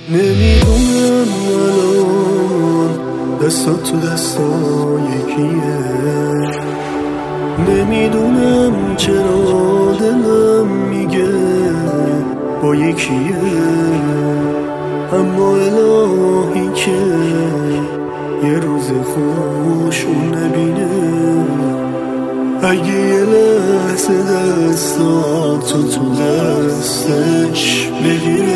نمیدونم الان دستات تو دستای کیه، نمیدونم چرا دلم میگه با یکیه، اما الهی که یه روز خوش اون نبینه. اگه یه لحظه دستاتو تو دستش بگیره،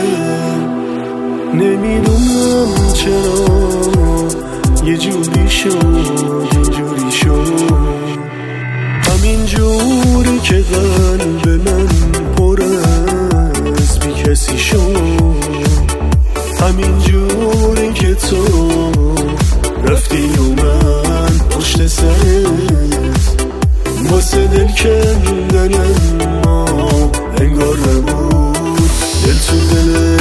نمیدونم چرا یه جوری شد اینجوری شد، همین جوری که قلب من پر از بی کسی شد، همین جوری که تو رفتی و من پشت سرت واسه دل کندن، ما انگار نبود دل تو دلت.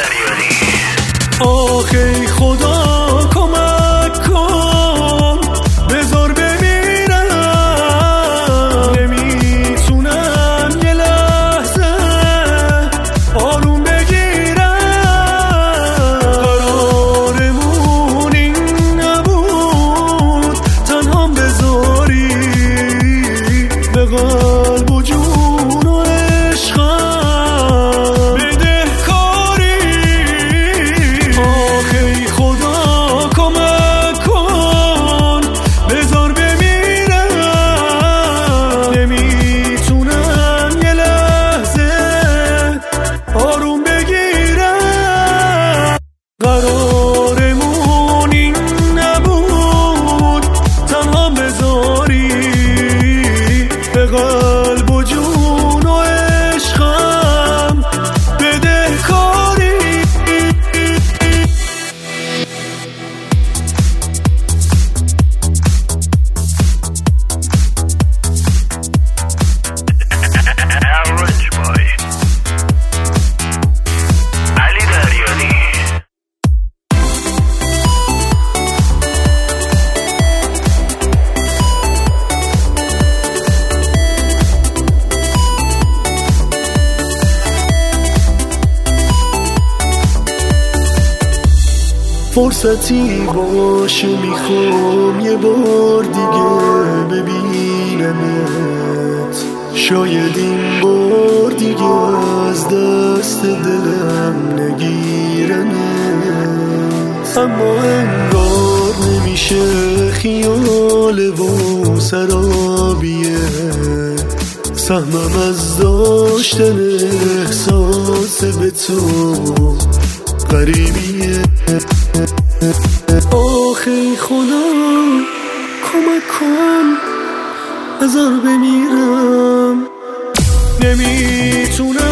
آخی خدا کمک کن بذار بمیرم، نمیتونم یه لحظه آروم بگیرم، قرارمون این نبود تنهام بذاری به قلب و جون و عشقم بده کاری. آخی خدا کمک کن بذار بمیرم، نمیتونم یه لحظه آروم بگیرم، قرارمون این نبود تنها بذاری به قلب و جون و عشقم بده کاری. Average boy علی دریانی. فرصتی باشه میخوام یه بار دیگه ببینمت، شاید این بار دیگه از دست دلم نگیرمت، اما انگار نمیشه، خیال و سرابیه، سهمم از داشتن احساس به تو غریبیه. آخی خدا کمک کن بذار بمیرم، نمیتونم